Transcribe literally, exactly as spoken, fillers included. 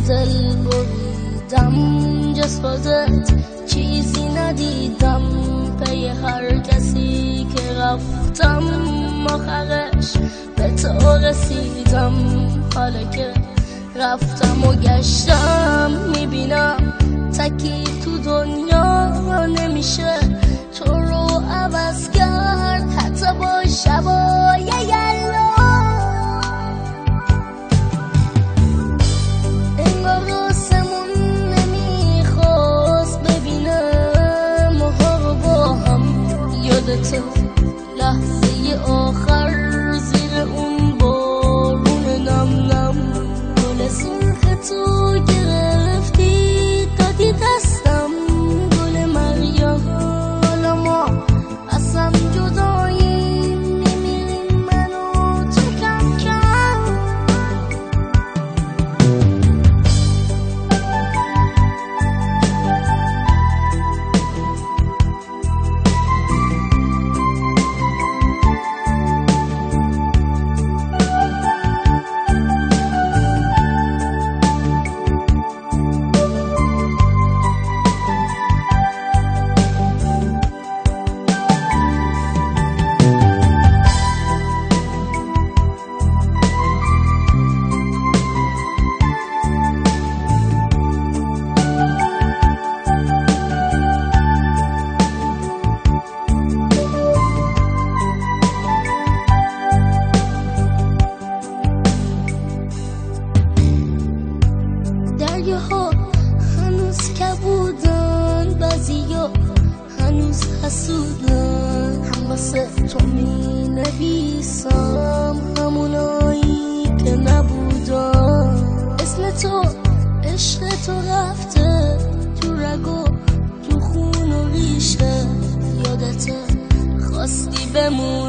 دل بریدم جز خودت چیزی ندیدم، پی هر کسی که رفتم آخرش به تو رسیدم. حالا که رفتم و گشتم میبینم تکی تو دنیا نمیشه تو رو عوض کرد، حتی با شبای یلا. انگار آسمون نمیخواست ببینم ماها رو با هم. یادته لحظه آخر زیر اون بارون نم نم، گل سرخ تو گرفتی دادی دستم، گل مریم. حالا ما اصلا جداییم، میمیریم من و تو کم کم. دریاها هنوز کبودن، بعضیا هنوز حسودن، هم واسه تو می نویسم همونایی که نبودن. اسم تو عشق تو رفته تو رگو تو خون و ریشه، یادته خواستی بمون